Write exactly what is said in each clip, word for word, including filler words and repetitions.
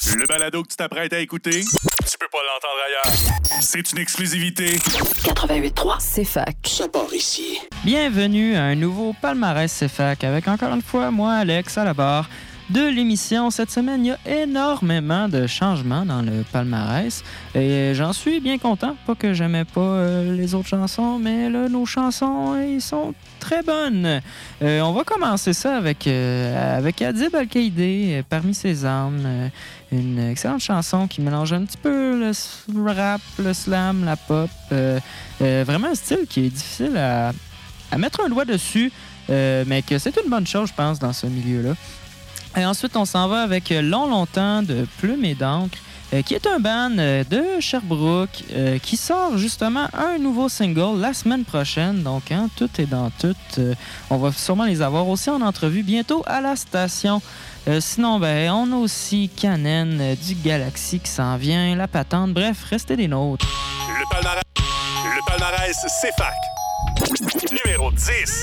Le balado que tu t'apprêtes à écouter, tu peux pas l'entendre ailleurs. C'est une exclusivité. quatre-vingt-huit trois C F A C. Ça part ici. Bienvenue à un nouveau palmarès C F A C avec encore une fois moi, Alex, à la barre de l'émission. Cette semaine, il y a énormément de changements dans le palmarès et j'en suis bien content. Pas que j'aimais pas euh, les autres chansons, mais là, nos chansons, ils sont très bonnes. Euh, on va commencer ça avec, euh, avec Adib Al-Qaïdé, euh, Parmi ses armes. Euh, une excellente chanson qui mélange un petit peu le rap, le slam, la pop. Euh, euh, vraiment un style qui est difficile à, à mettre un doigt dessus, euh, mais que c'est une bonne chose, je pense, dans ce milieu-là. Et ensuite, on s'en va avec Long Longtemps de Plume et d'encre, euh, qui est un band euh, de Sherbrooke euh, qui sort justement un nouveau single la semaine prochaine. Donc, hein, tout est dans tout. Euh, on va sûrement les avoir aussi en entrevue bientôt à la station. Euh, sinon, ben, on a aussi Canen euh, du Galaxy qui s'en vient, La Patente. Bref, restez des nôtres. Le palmarès, le palmarès C F A C. Numéro dix.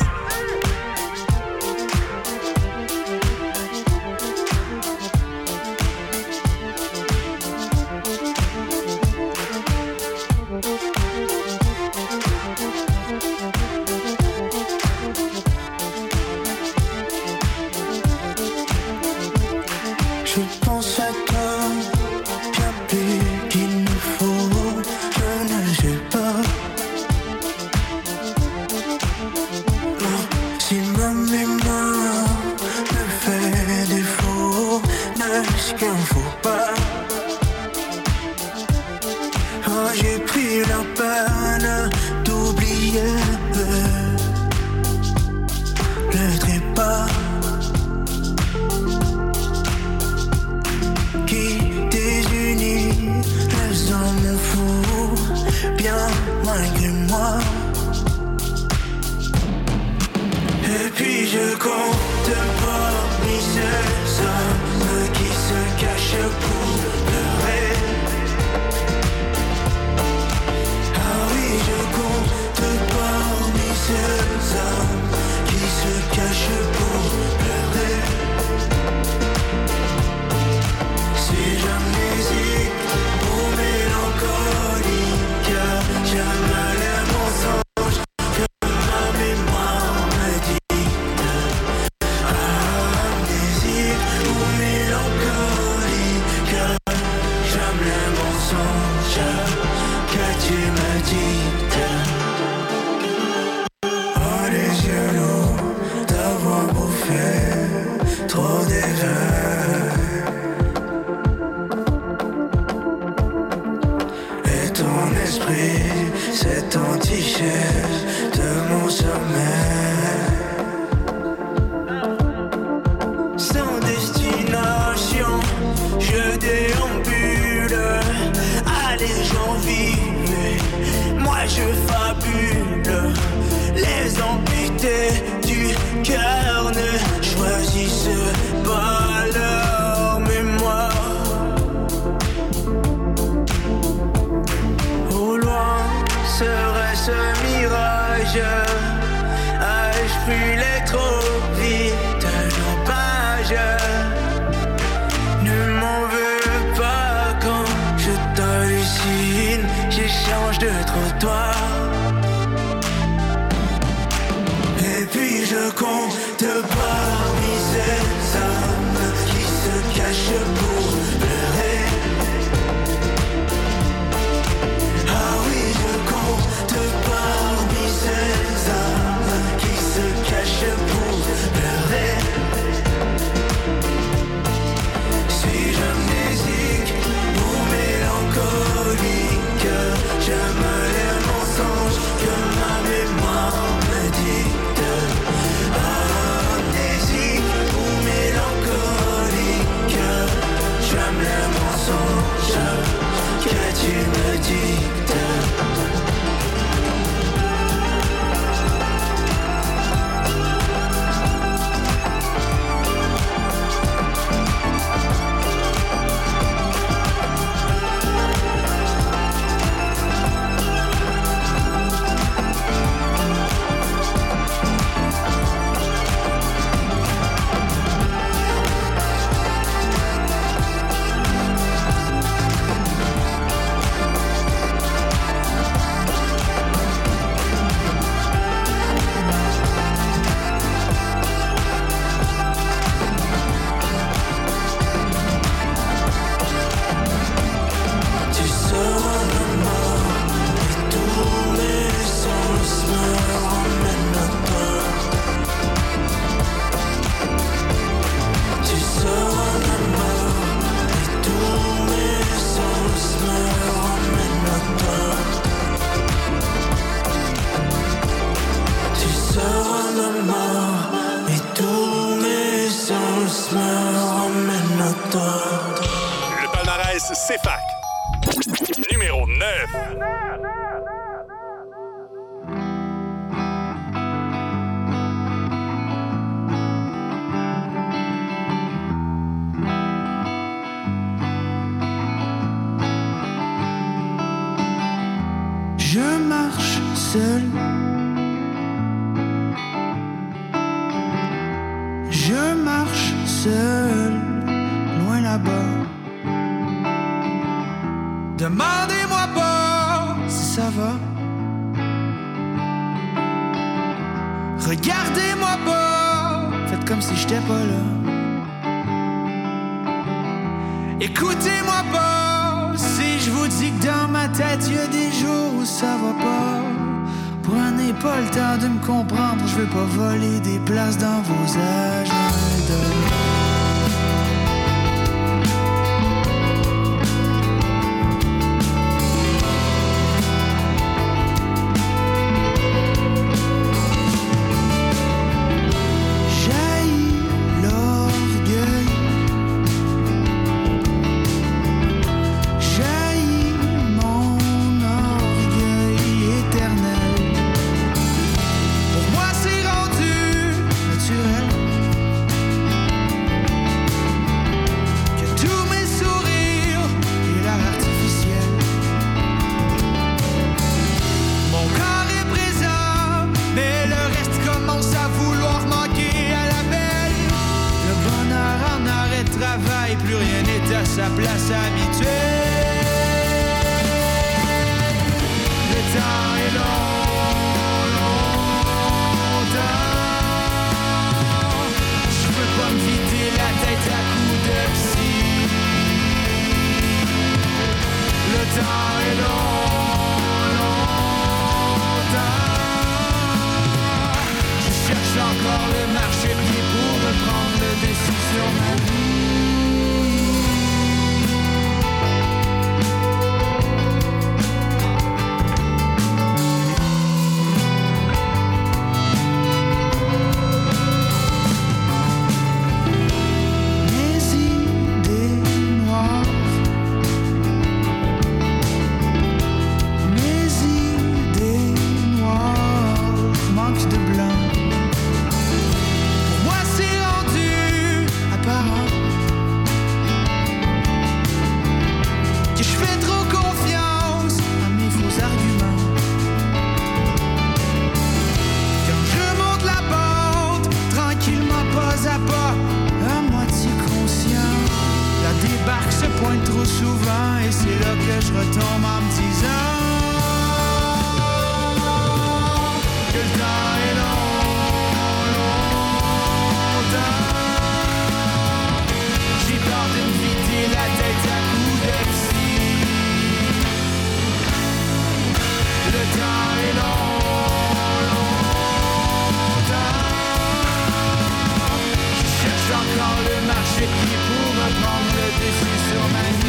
Je pense à toi, bien plus qu'il ne faut, je ne sais pas. Oh, si ma mémoire me fait défaut, n'est-ce qu'il ne faut pas? Oh, j'ai pris la peine d'oublier le trépas qui désunit les hommes fous, bien malgré moi. Et puis je compte parmi ces hommes qui se cachent pour pleurer. Ah oui, je compte parmi ces hommes qui se cachent pour pleurer. Si j'amnésique ou mélancolique, jamais les mensonges que ma mémoire me dicte. Amnésique ou mélancolique, j'aime les mensonges que tu me dictes. Oh, les yeux lourds d'avoir bouffé trop d'éveil. Et ton esprit s'est entiché de mon sommeil. Sans destination, je déambule. Allez, j'en vive, moi je fabule. Les amputés du cœur ne choisissent pas leur mémoire. Au loin serait ce mirage. Ai-je brûlé trop vite nos pages? Ne m'en veux pas quand je t'hallucine. J'échange de trottoir. Et puis je compte parmi ces hommes qui se cachent pour pleurer. Ah oui, je compte parmi ces hommes qui se cachent pour pleurer. Si j'amnésique ou mélancolique, j'aime les mensonges que ma mémoire me dicte. Amnésique ou mélancolique, j'aime les mensonges que tu me dictes. palmarès C F A C. Numéro neuf. Je marche seul. Je marche seul, loin là-bas. Demandez-moi pas si ça va. Regardez-moi pas, faites comme si j'étais pas là. Écoutez-moi pas si je vous dis que dans ma tête y a des jours où ça va pas. Prenez pas le temps de me comprendre, je veux pas voler des places dans vos agendas. Sa place habituelle. Le temps est long, longtemps. Je peux pas me vider la tête à coups de psy. Le temps est long, longtemps. Je cherche encore le marchepied pour reprendre le dessus sur ma vie. Souvent, et c'est là que je retombe en me disant que le temps est long, longtemps. J'ai peur de me vider la tête à coups de psy. Le temps est long, longtemps. Je cherche encore le marchepied pour reprendre le dessus sur ma vie.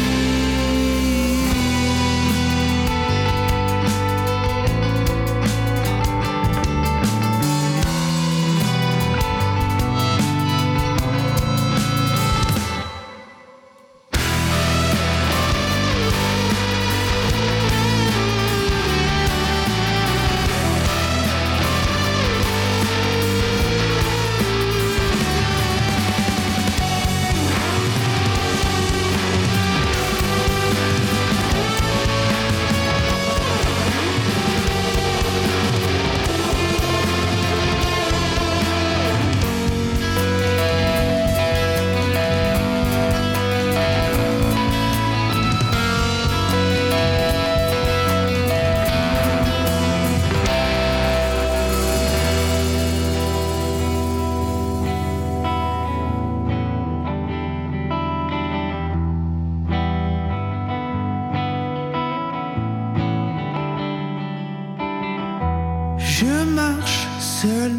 Je marche seul.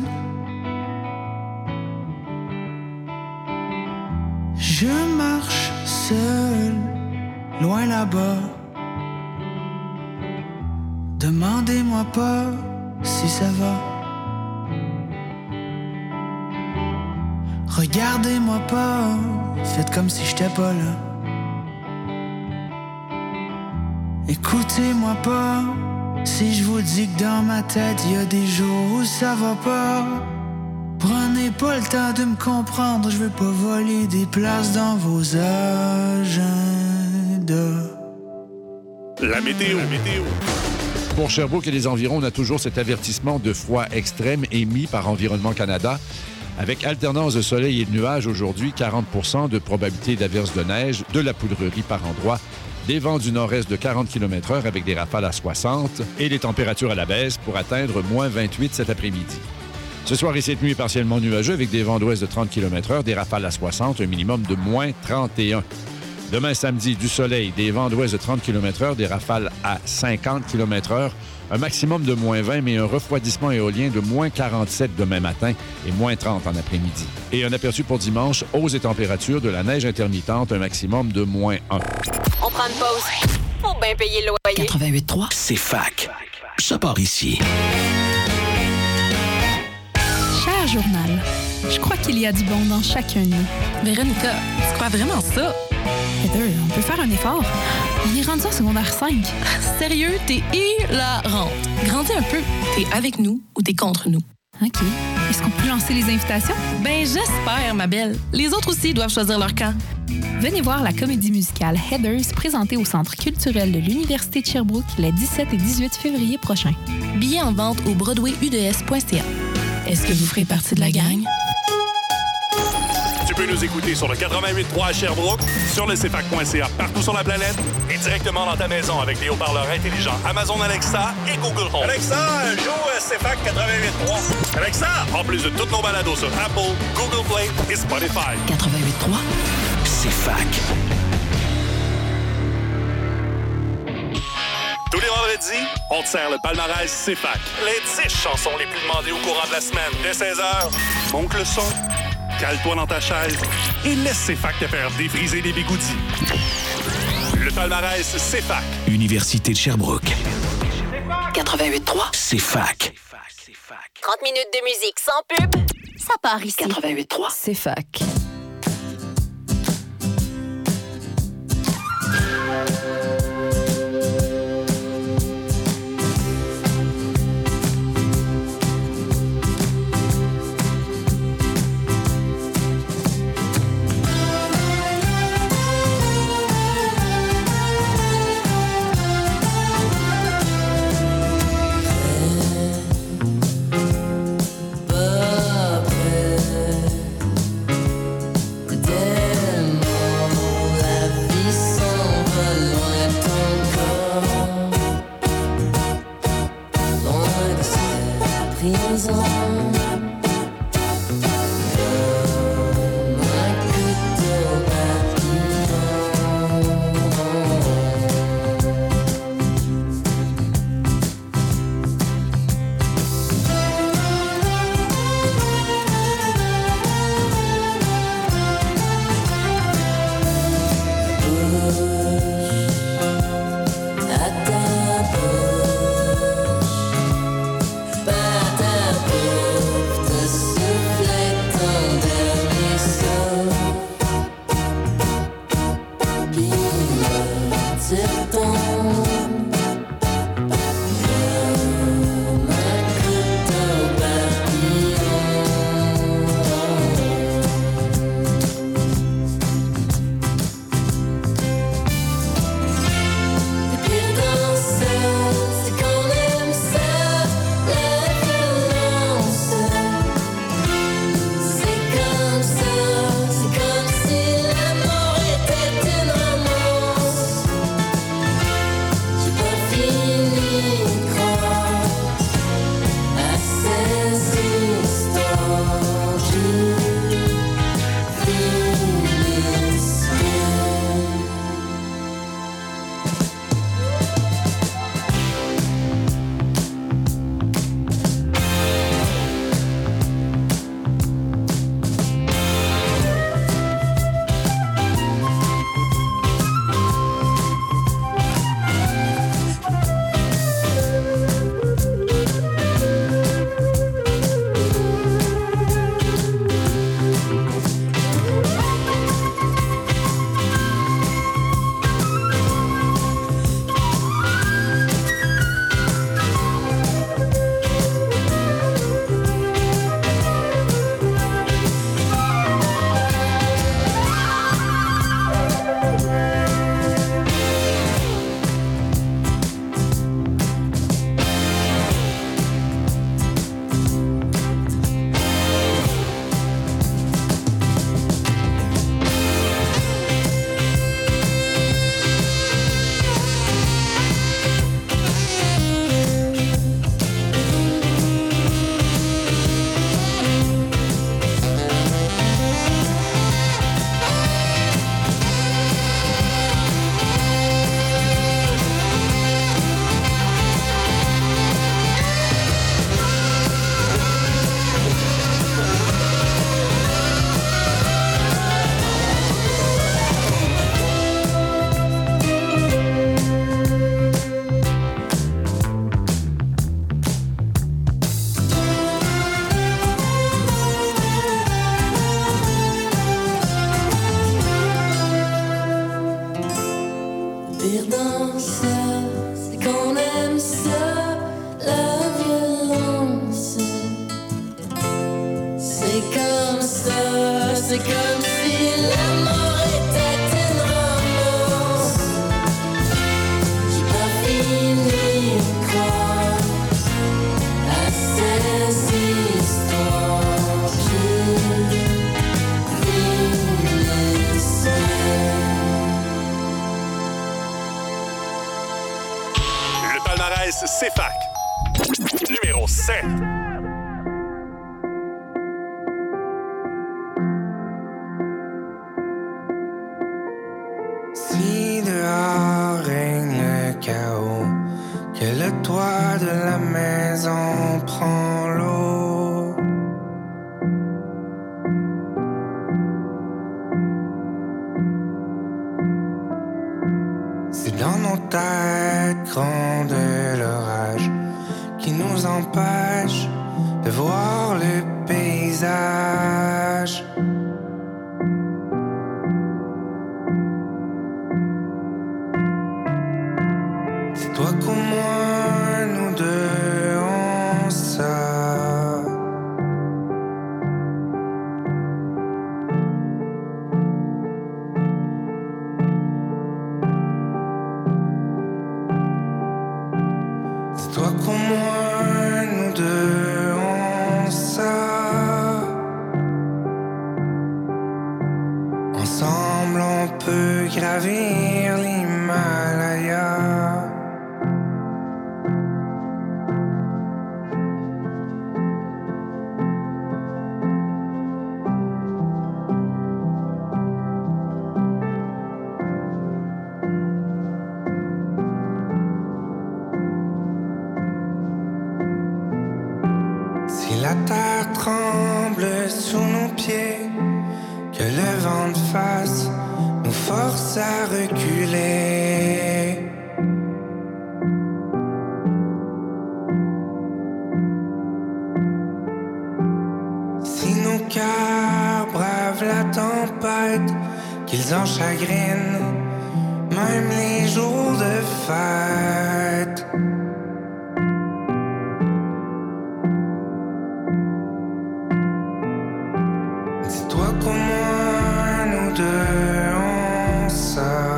Je marche seul, loin là-bas. Demandez-moi pas si ça va. Regardez-moi pas, faites comme si j'étais pas là. Écoutez-moi pas si je vous dis que dans ma tête y a des jours où ça va pas. Prenez pas le temps de me comprendre, je veux pas voler des places dans vos agendas. La météo. La météo. Pour Sherbrooke et les environs, on a toujours cet avertissement de froid extrême émis par Environnement Canada. Avec alternance de soleil et de nuages aujourd'hui, quarante pour cent de probabilité d'averse de neige, de la poudrerie par endroit, des vents du nord-est de quarante kilomètres heure avec des rafales à soixante et des températures à la baisse pour atteindre moins vingt-huit cet après-midi. Ce soir et cette nuit, partiellement nuageux avec des vents d'ouest de trente kilomètres heure, des rafales à soixante, un minimum de moins trente et un. Demain samedi, du soleil, des vents d'ouest de trente kilomètres heure, des rafales à cinquante kilomètres heure, un maximum de moins vingt, mais un refroidissement éolien de moins quarante-sept demain matin et moins trente en après-midi. Et un aperçu pour dimanche, hausse des températures, de la neige intermittente, un maximum de moins un. On prend une pause. Faut bien payer le loyer. quatre-vingt-huit trois. C'est fac. Ça part ici. Cher journal, je crois qu'il y a du bon dans chacun de nous. Véronica, tu crois vraiment ça? Heather, on peut faire un effort. On est rendu en secondaire cinq. Sérieux, t'es hilarante. Grandis un peu. T'es avec nous ou t'es contre nous? OK. Est-ce qu'on peut lancer les invitations? Ben, j'espère, ma belle. Les autres aussi doivent choisir leur camp. Venez voir la comédie musicale Heathers présentée au Centre culturel de l'Université de Sherbrooke les dix-sept et dix-huit février prochains. Billets en vente au broadway u d s point c a. Est-ce que vous ferez partie de la gang? Tu peux nous écouter sur le quatre-vingt-huit trois à Sherbrooke, sur le c f a c point c a partout sur la planète et directement dans ta maison avec des haut-parleurs intelligents Amazon Alexa et Google Home. Alexa, joue C F A C quatre-vingt-huit trois. Alexa, en plus de toutes nos balados sur Apple, Google Play et Spotify. quatre-vingt-huit trois. C'est fac. Tous les vendredis, on te sert le palmarès C F A C. Les dix chansons les plus demandées au courant de la semaine. Dès seize heures, monte le son, cale-toi dans ta chaise et laisse C F A C te faire défriser les bigoudis. Le palmarès C F A C. Université de Sherbrooke. quatre-vingt-huit trois. C'est fac. trente minutes de musique sans pub. Ça part ici. quatre-vingt-huit trois. C'est fac. pire dans ça, c'est qu'on aime ça, la violence. C'est comme ça, c'est comme si la mort était une romance. J'ai pas fini de croire à ces histoires qui finissent. Le palmarès C F A C. Numéro sept. Si dehors règne le chaos, que le toit de la maison prend l'eau, c'est dans nos têtes gronde l'orage qui nous empêche de voir le paysage. C'est toi comme moi, nous deux, on ça. C'est toi comme moi, nous deux, on ça. Ensemble, on peut gravir l'Himalaya. Si la terre tremble sous nos pieds, que le vent de face nous force à reculer. Si nos cœurs bravent la tempête, qu'ils en chagrinent, même les jours de fête. Dis-toi comme moi, nous deux, on ça.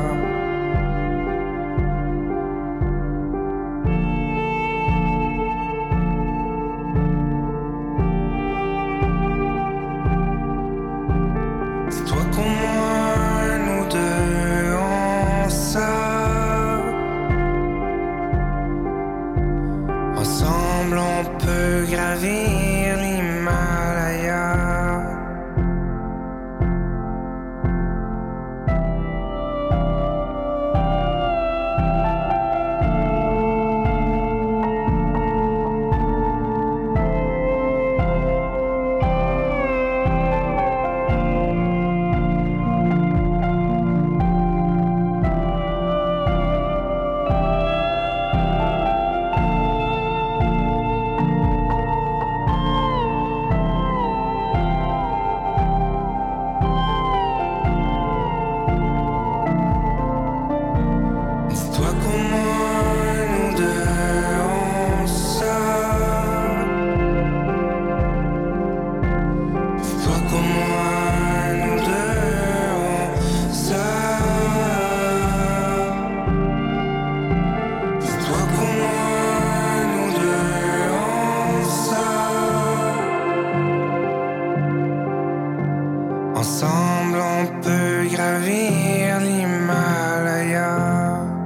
Dis-toi comme moi, nous deux, on ça. Ensemble, on peut gravir l'Himalaya. Dis-toi comme moi, nous deux, on ça. Dis-toi comme moi, nous deux, on ça. Dis-toi comme moi, nous deux, on ça. Ensemble, on peut gravir l'Himalaya.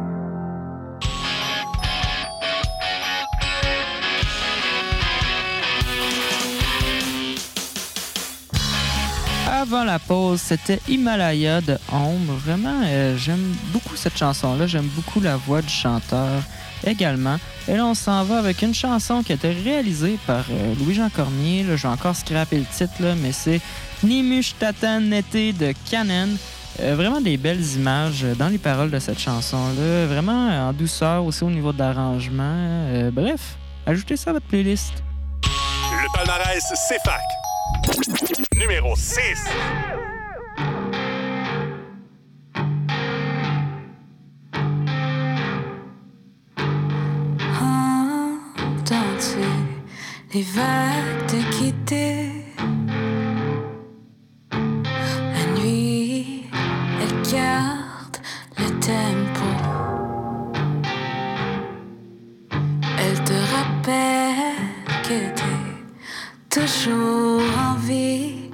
Avant la pause, c'était Himalaya de Ombre. Vraiment, euh, j'aime beaucoup cette chanson-là. J'aime beaucoup la voix du chanteur également. Et là, on s'en va avec une chanson qui a été réalisée par euh, Louis-Jean Cormier. Là, je vais encore scraper le titre, là, mais c'est Nimushtatan Nete de Canen. Euh, vraiment des belles images dans les paroles de cette chanson-là. Vraiment euh, en douceur aussi au niveau de l'arrangement. Euh, bref, ajoutez ça à votre playlist. Le palmarès C F A C. Numéro six. les vagues te quitter. La nuit, elle garde le tempo. Elle te rappelle que t'es toujours en vie.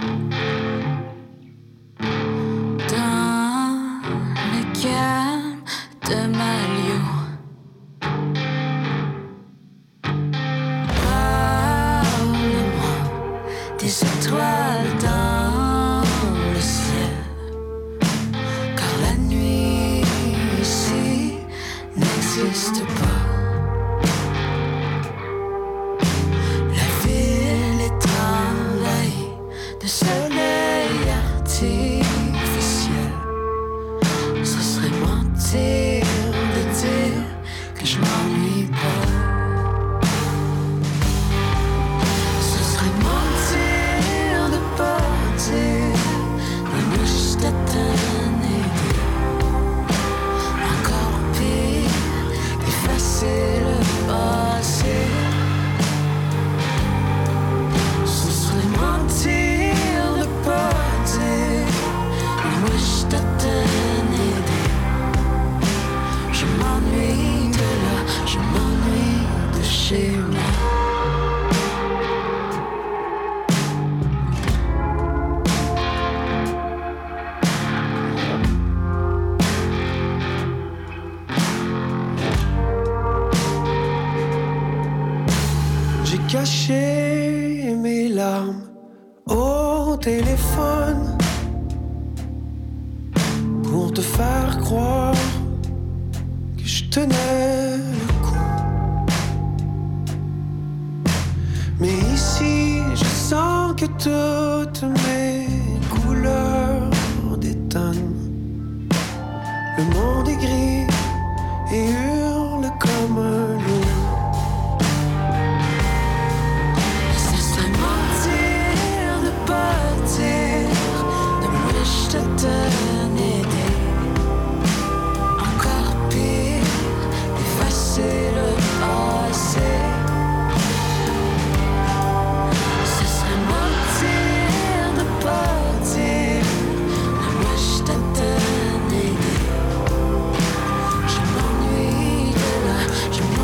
Dans le calme de Malio. Des étoiles dans le ciel, car la nuit ici n'existe pas. La ville est envahie de soleil artificiel. Ce serait mentir de dire que je m'ennuie pas. Encore pire, effacer le passé. Ce serait mentir de pas dire. Moi je t'attends aider. Je m'ennuie de là, je m'ennuie de chez moi. Cacher mes larmes au téléphone pour te faire croire que je tenais le coup. Mais ici, je sens que toutes mes couleurs détonnent. Le monde est gris et hurle comme un loup. Je t'attends aider. Encore pire, effacer le passé. Ce serait mentir de pas dire. Moi je t'attends aider. Je m'ennuie de là, je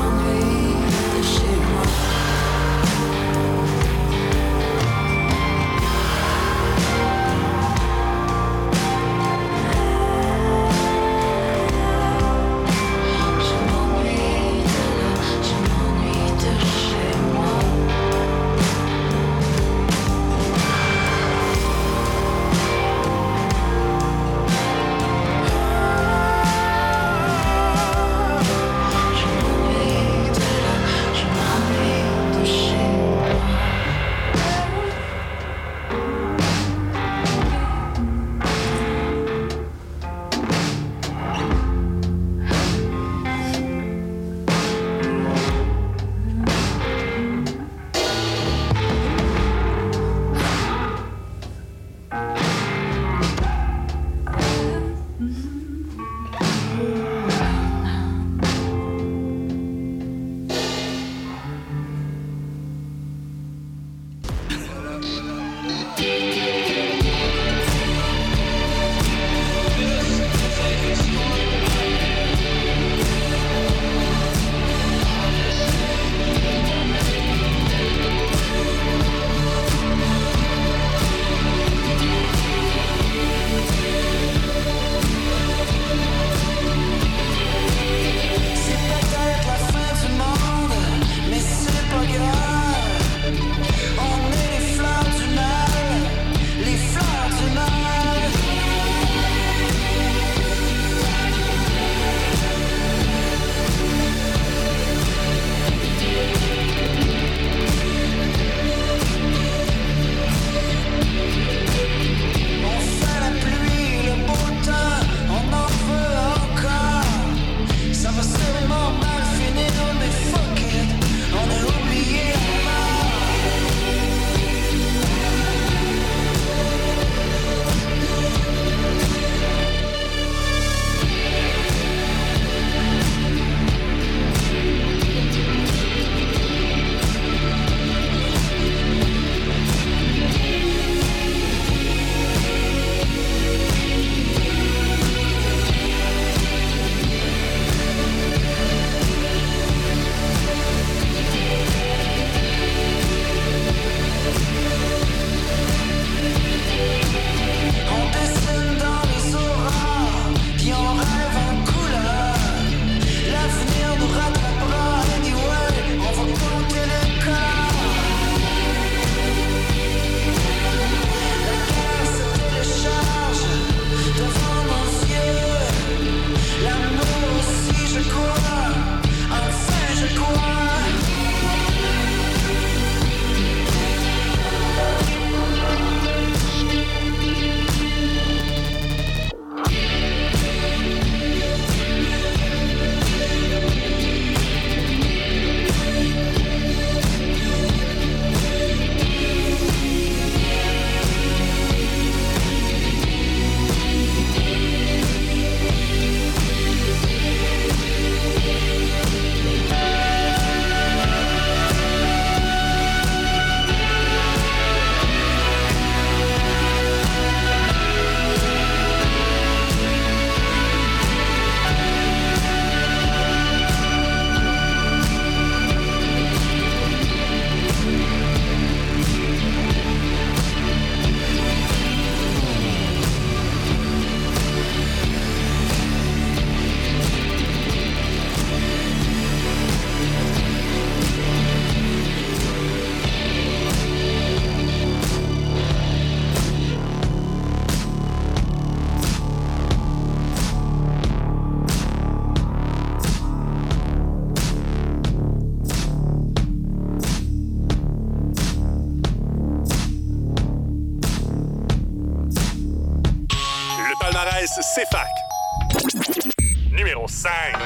palmarès C F A C. Numéro cinq.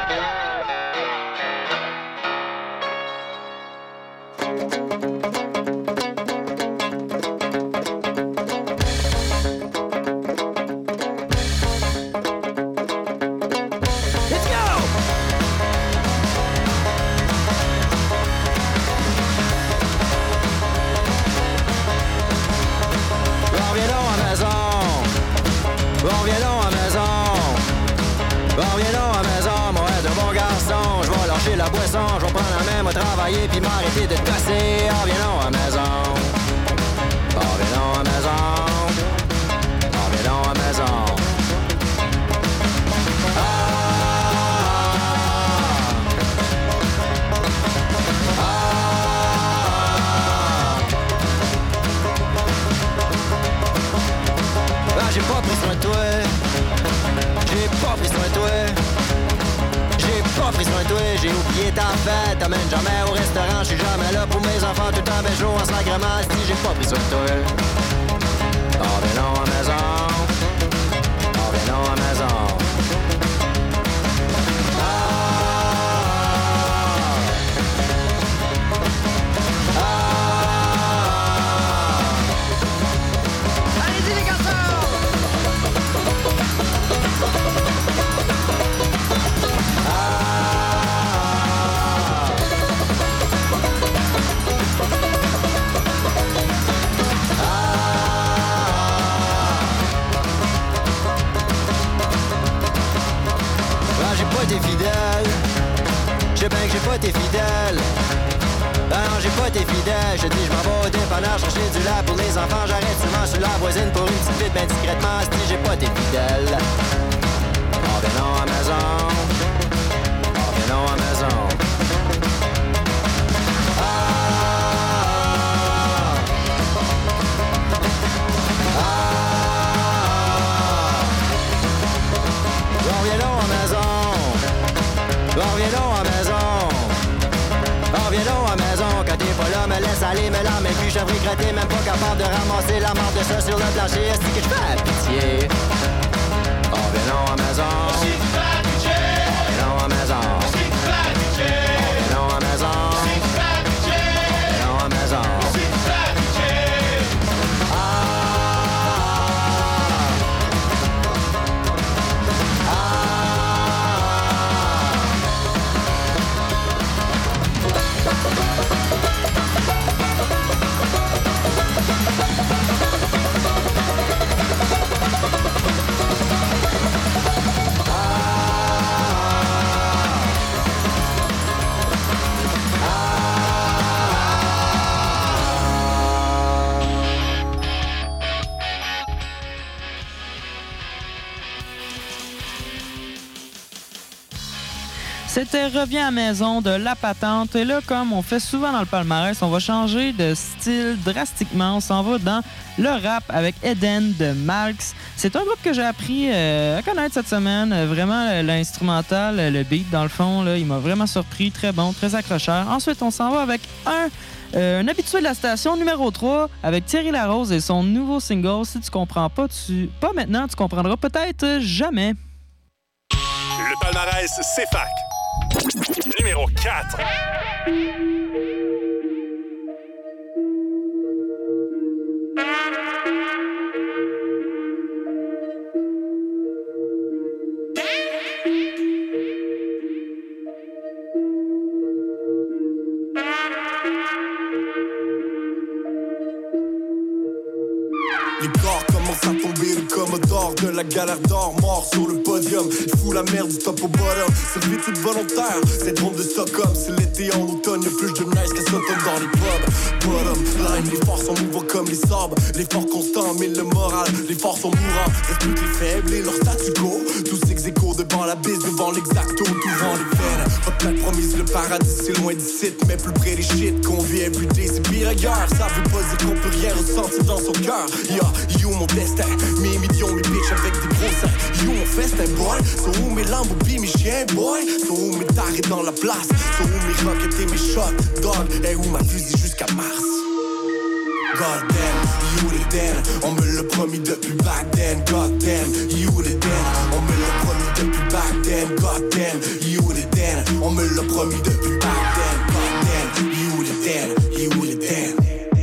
La boisson, je vais prendre la main, moi travailler puis m'arrêter de te casser. Ah, viens donc à la maison. Ah, viens donc à la maison. Ah, viens donc à la maison. Ah, ah. Ah, j'ai pas pris soin de toi. J'ai pas pris soin de toi. J'ai pas pris soin de toi, j'ai oublié ta fête. T'amènes jamais au restaurant, je suis jamais là pour mes enfants. Tout le temps bel jour en sacrement, si j'ai pas pris soin de toi. Oh, viens non à la maison. Oh, viens non à la maison. Ah, ah, ah. Allez-y les garçons! T'es fidèle, je sais bien que j'ai pas été fidèle. Ben non, j'ai pas été fidèle. Je te dis, je m'en vais au dépanneur chercher du lait pour les enfants. J'arrête souvent sur la voisine pour une petite vite, ben discrètement. Si j'ai pas été fidèle. Oh, ben non, à la maison. Oh, ben non, à la maison. Ah, ah, oh, viens donc à la maison. Oh, viens donc à la maison. Oh, viens donc à la maison. Quand t'es pas là, me laisse aller, me la même plus chèvre écrêtée, même pas capable de ramasser la marde de ça sur le plancher. Est-ce que je fais pitié? Oh, viens donc à la maison. Oh, viens donc à la maison. Oh, viens donc à la maison. Oh, viens donc à la maison. C'était Reviens à la maison de La Patente. Et là, comme on fait souvent dans le palmarès, on va changer de style drastiquement. On s'en va dans le rap avec Eden de Malx. C'est un groupe que j'ai appris euh, à connaître cette semaine. Euh, vraiment, l'instrumental, le beat, dans le fond, là, il m'a vraiment surpris. Très bon, très accrocheur. Ensuite, on s'en va avec un, euh, un habitué de la station, numéro trois, avec Thierry Larose et son nouveau single. Si tu comprends pas, tu pas maintenant, tu comprendras peut-être jamais. Le palmarès C F A C. Numéro quatre. Les corps commencent à tomber, le commodore de la galère d'or, mort sur le podium. Il fout la merde du top au bottom, c'est le tout volontaire. C'est drôle de Stockholm, c'est l'été en automne. Y'a plus de nice qu'à s'automne dans les pubs. Bottom line, les forts sont mouvants comme les sabres. Les forts constants, mais le moral, les forts sont mourants. Reste plus que les faibles et leur statu quo. Tous ex-échos devant la bise, devant l'exacto, devant les veines. Pas de plaque promise, le paradis c'est loin d'ici, mais plus près des shit qu'on vit everyday, c'est pire ailleurs. Ça veut pas dire qu'on peut rien ressentir dans son cœur. Yeah, you mon destin, mes millions, mes bitches avec des gros seins. You mon festin boy, sont où mes lambes pis mes chiens boy. Sont où mes tarés dans la place, sont où mes rockets et mes shots dog. Et où ma fusil jusqu'à Mars. God damn, you you the then. On me l'a promis depuis back then, god damn, you the then. On me l'a promis depuis back then, god damn, you the then. On me l'a promis depuis back then, god damn, you the then, you the then.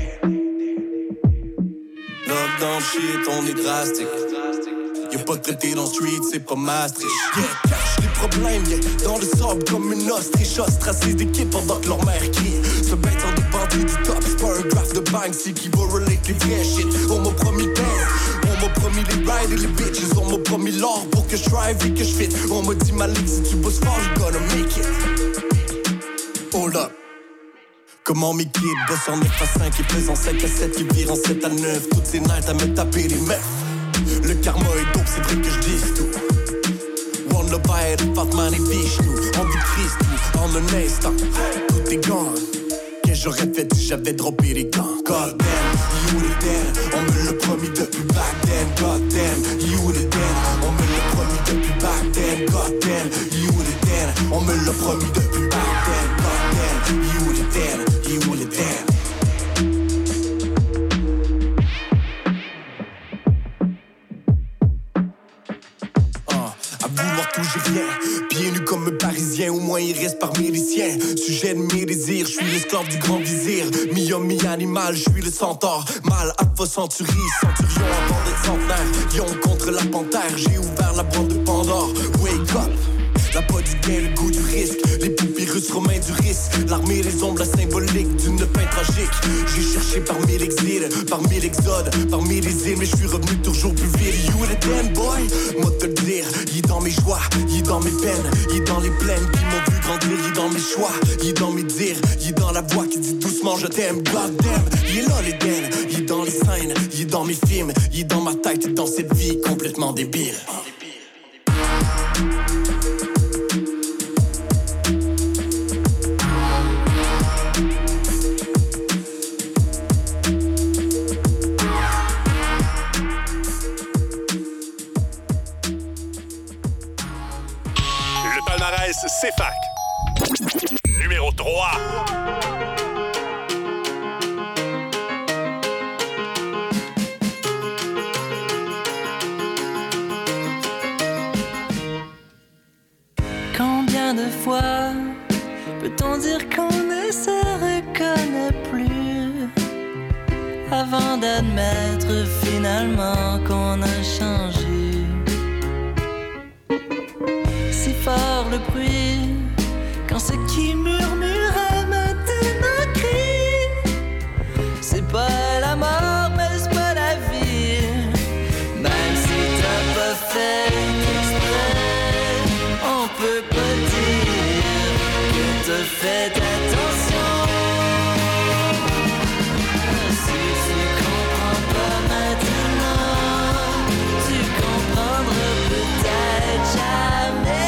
Lockdown shit, on est drastique. Y'a pas de traité dans le street, c'est pas Maastricht. Yeah, cache les problèmes, yeah, dans le sable comme une ostrich. Ostracisé d'équipe pendant que leur mère crie. Se mettre en des bandits du top, c'est pas un graph de Banksy qui va relate les vrais shit. On m'a promis d'air, on m'a promis les rides et les bitches. On m'a promis l'or pour que je drive et que je fit. On m'a dit Malik, si tu bosses fort, you gonna make it. Hold up. Comment mes kids bossent en neuf à cinq et pèsent en cinq à sept, qui virent en sept à neuf. Toutes ces nights à me taper les meufs. Le karma est dope, c'est vrai que je dis tout. One love I had, Batman et Vishnu. En vie Christ, en un instant, tout est gone. Qu'est-ce que j'aurais fait si j'avais droppé les gants? God damn, you the then. On me l'a promis depuis back then. God damn, you the then. On me l'a promis depuis back then. God damn, you the then. On me l'a promis depuis back then. God damn, you the then. You the then. Tout j'ai rien, pieds nus comme un parisien, au moins il reste parmi les siens. Sujet de mes désirs, je suis l'esclave du grand vizir. Mi-homme, mi-animal, je suis le centaure. Mal, alpha, centurie, centurion avant d'être centenaire. Lion contre la panthère, j'ai ouvert la boîte de Pandore. Wake up! La pas du gain, le goût du risque. Les poupées russes romains du risque. L'armée des ombres, la symbolique d'une fin tragique. J'ai cherché parmi l'exil, parmi l'exode, parmi les îles, mais je suis revenu toujours plus vite. You the damn boy, moi te le dire. Il est dans mes joies, il est dans mes peines, il est dans les plaines qui m'ont vu grandir. Il est dans mes choix, il est dans mes dires, il est dans la voix qui dit doucement je t'aime. God damn, il est là les den, il est dans les scènes, il est dans mes films, il est dans ma tête et dans cette vie complètement débile. C F A C. Numéro trois. Combien de fois peut-on dire qu'on ne se reconnaît plus avant d'admettre finalement qu'on a changé? Si fort le bruit quand ce qui murmurait maintenant crie. C'est pas la mort mais c'est pas la vie. Même si t'as pas fait exprès, on peut pas dire que t'as fait attention. Si tu comprends pas maintenant, tu comprendras peut-être jamais.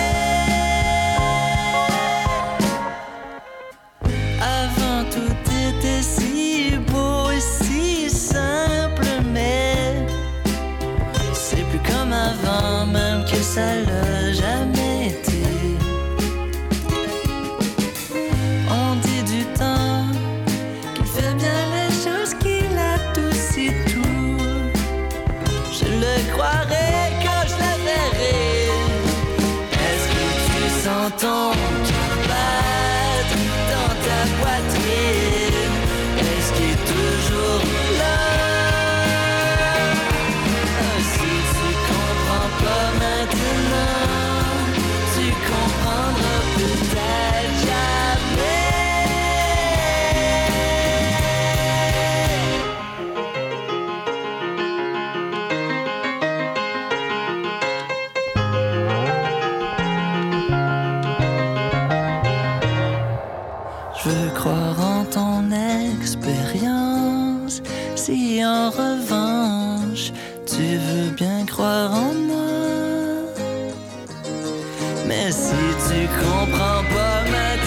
Si beau et si simple, mais c'est plus comme avant, même que ça l'a jamais été. On dit du temps qu'il fait bien les choses, qu'il a tout si tout. Je le croirais quand je la verrai. Est-ce que tu sens ton cœur battre dans ta poitrine? Toujours là. Si tu comprends pas maintenant, tu comprendras peut-être jamais. Je veux croire en ton expérience. Si en revanche tu veux bien croire en moi, mais si tu comprends pas maintenant,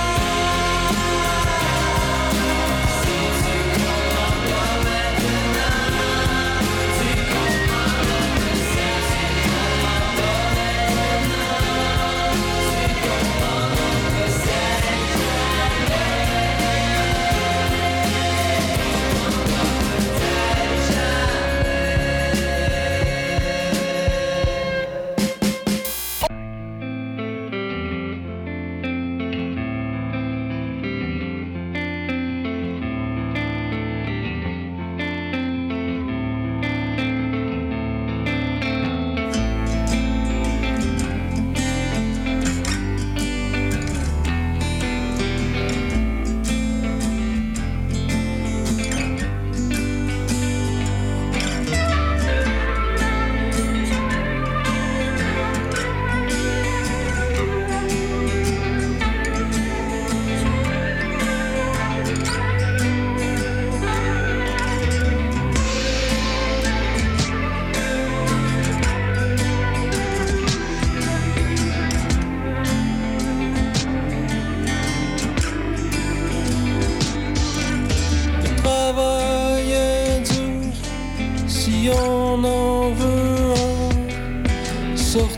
si tu comprends pas maintenant, tu comprends pas. Si tu comprends pas maintenant, tu comprends pas. C'est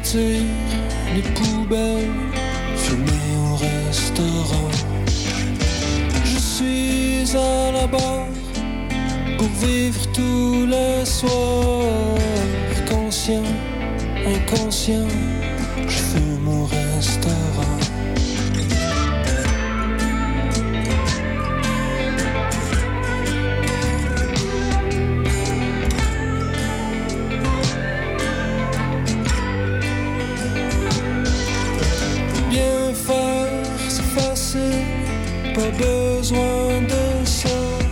sortir les poubelles, fumer au restaurant. Je suis à la barre pour vivre tous les soirs. Conscient, inconscient, je fume au restaurant. Bien faire, c'est facile, pas besoin de ça.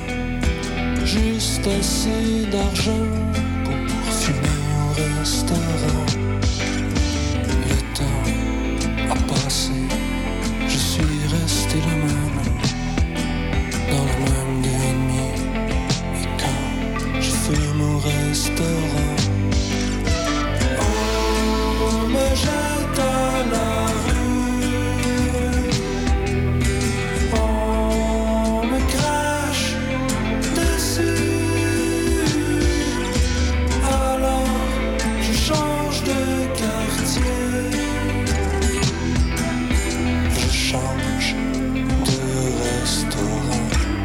Juste assez d'argent pour fumer au restaurant. Le temps a passé, je suis resté le même, dans la même deux et demi. Et quand je fume au restaurant, on me jette à la rue, on me crache dessus. Alors je change de quartier, je change de restaurant.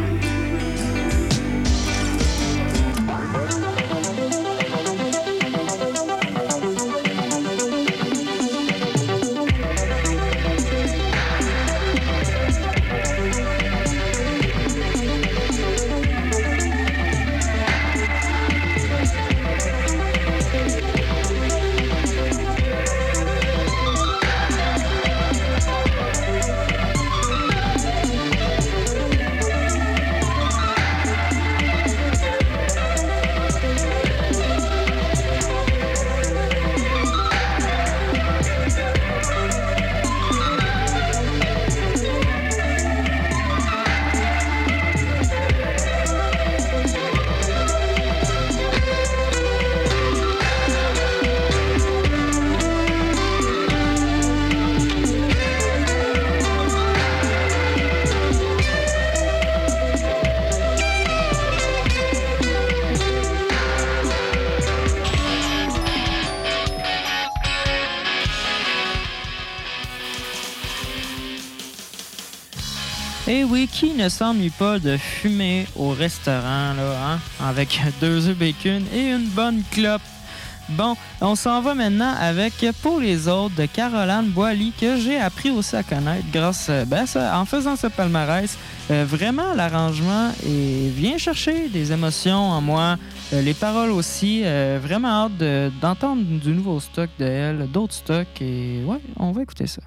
Et oui, qui ne s'ennuie pas de fumer au restaurant, là, hein? Avec deux œufs bacon et une bonne clope. Bon, on s'en va maintenant avec Pour les autres de Caroline Boily, que j'ai appris aussi à connaître grâce, ben, ça, en faisant ce palmarès. Euh, vraiment, l'arrangement est, vient chercher des émotions en moi. Euh, les paroles aussi. Euh, vraiment hâte de, d'entendre du nouveau stock de elle, d'autres stocks. Et ouais, on va écouter ça.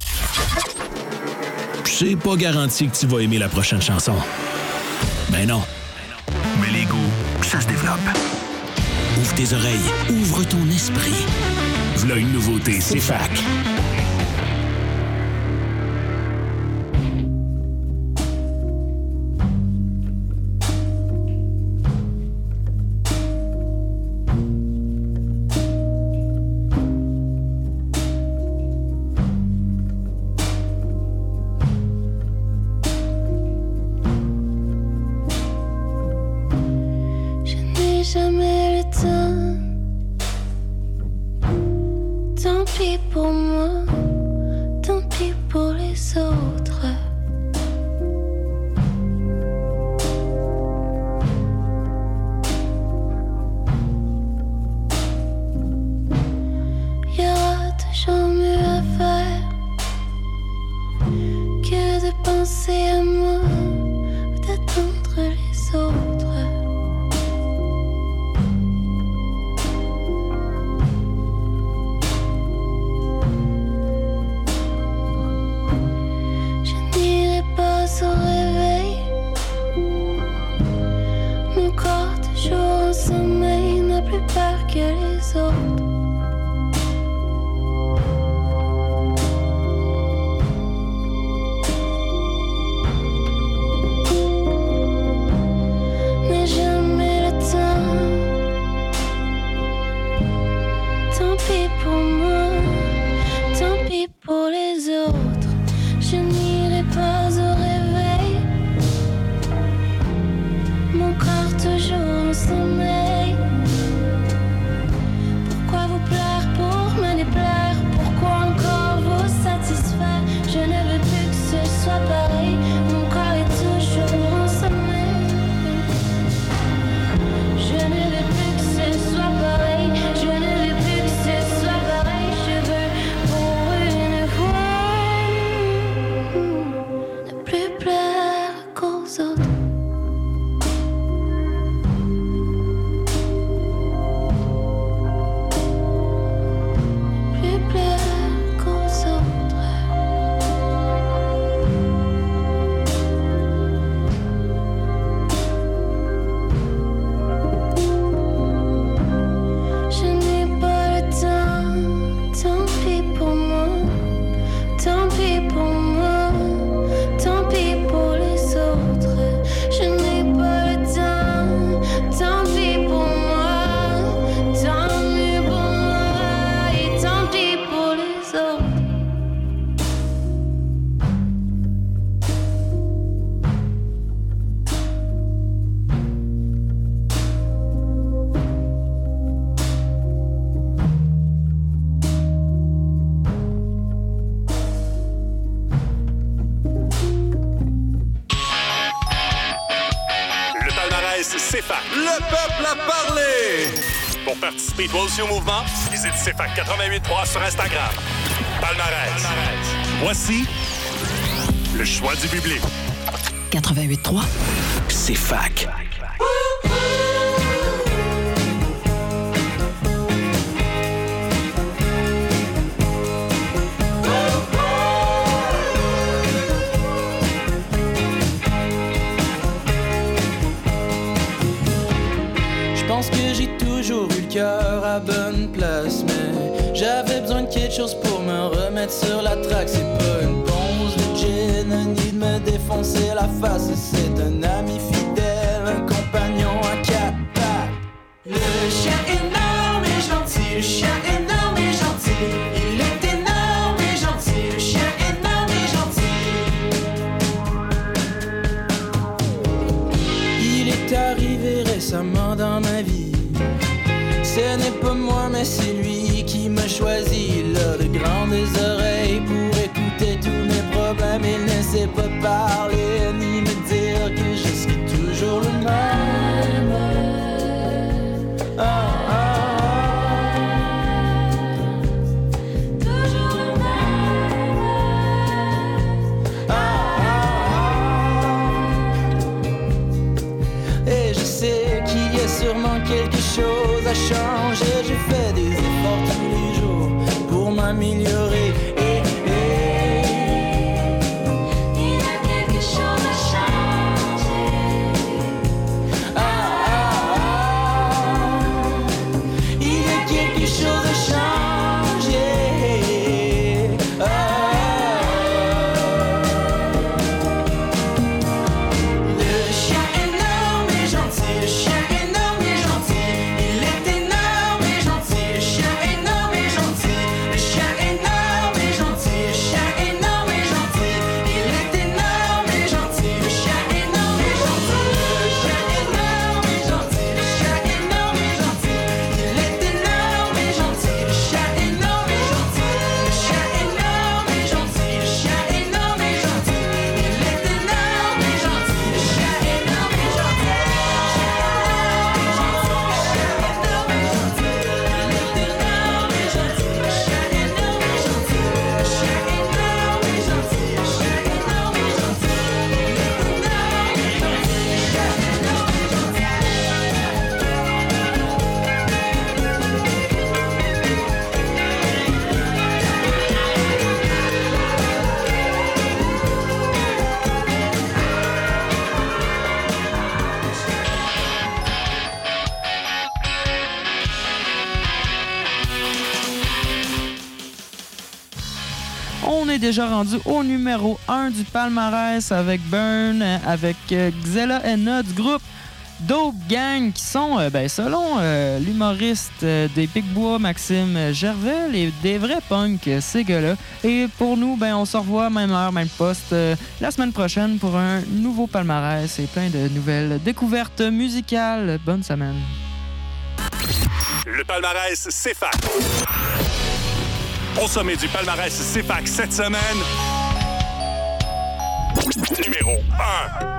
C'est pas garanti que tu vas aimer la prochaine chanson. Ben non. Mais les goûts, ça se développe. Ouvre tes oreilles, ouvre ton esprit. V'là une nouveauté, c'est Fac. Jamais le temps. Tant pis pour moi, tant pis pour les autres. Y aura toujours mieux à faire que de penser à moi ou d'attendre les autres. Au réveil, mon corps toujours en sommeil n'a plus peur que les autres. N'a jamais le temps. Tant pis pour moi, tant pis pour les autres. Je n'irai pas au réveil, mon corps toujours en sommeil. Pourquoi vous plaire pour me déplaire pis pour moi, tant pis pour les autres. Je n'ai pas le temps, tant pis pour moi, tant mieux pour moi et tant pis pour les autres. C F A C. Le peuple a parlé! Pour participer toi aussi au mouvement, visite C F A C quatre-vingt-huit trois sur Instagram. Palmarès. Palmarès. Voici le choix du public. quatre-vingt-huit trois, C F A C. Je pense que j'ai toujours eu le cœur à bonne place, mais j'avais besoin de quelque chose pour me remettre sur la traque. C'est pas une ponce de gin, ni de me défoncer la face. C'est un ami fidèle, un compagnon à quatre pattes. Le chien énorme et gentil, le chien énorme et gentil. Il est énorme et gentil, le chien énorme et gentil. Il est arrivé récemment dans ma vie. Ce n'est pas moi, mais c'est lui qui m'a choisi. Il a de grandes oreilles pour écouter tous mes problèmes. Il ne sait pas parler ni me dire que je suis toujours le même. Ah, ah, ah. Toujours le même. Ah, ah, ah. Et je sais qu'il y a sûrement quelque chose à changer. J'ai fait des efforts tous les jours pour m'améliorer. Et, et, il y a quelque chose à changer. Ah, ah, ah. Il y a quelque chose à changer. Ah, le chien énorme et gentil, le chien énorme et gentil. Il est énorme et gentil, le chien énorme et gentil. Le chien énorme et gentil, le chien énorme et gentil. Il est énorme et gentil, le chien énorme et gentil. Le chien énorme et gentil, le chien énorme et gentil. Il est énorme et gentil, le chien énorme et gentil. Le chien énorme et gentil, le chien énorme et gentil. Il est énorme et gentil, le chien énorme et gentil. On est déjà rendu au numéro un du palmarès avec Burn, avec euh, Xela Enna du groupe Dope Gang, qui sont, euh, ben, selon euh, l'humoriste euh, des Picbois, Maxime Gervais, les, des vrais punks, euh, ces gars-là. Et pour nous, ben, on se revoit même heure, même poste, euh, la semaine prochaine pour un nouveau palmarès et plein de nouvelles découvertes musicales. Bonne semaine. Le palmarès C F A C. Au sommet du palmarès C F A C cette semaine, numéro un.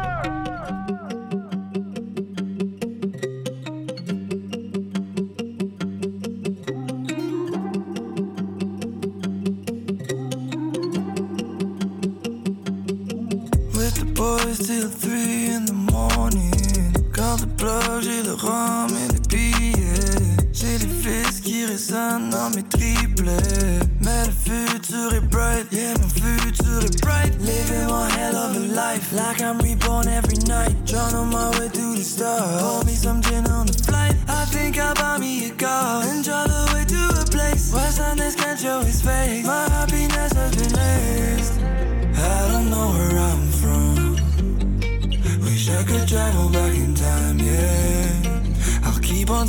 With the boys till three in the morning. Quand le plug, j'ai le rhum et les billets. J'ai les fils qui résonnent dans mes triplets. Mais le futur est bright, yeah, mon futur est bright. Living one hell of a life, like I'm reborn every night. Drawn on my way to the stars. Pour me some gin on the flight. I think I'll buy me a car and draw the way to a place where Sundance can't show his face. My happiness has been laced.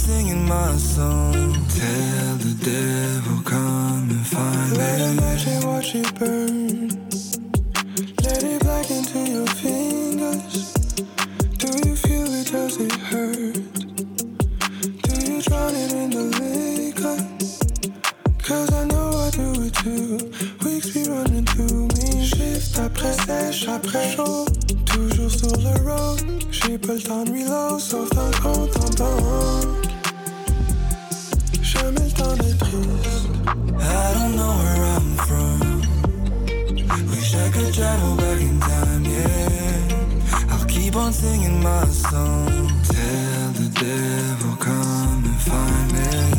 singing my song. Tell the devil come and find me. Let it match and watch it burn. Let it black into your fingers. Do you feel it? Does it hurt? Do you drown it in the liquor? Cause I know I do it too. Weeks be running through me. Shift après sèche, après chaud. Toujours sur le road. J'ai pas le temps de reload, sauf dans le compte en banque. Jamais le temps d'être triste. I don't know where I'm from. Wish I could travel back in time, yeah. I'll keep on singing my song. Tell the devil come and find me.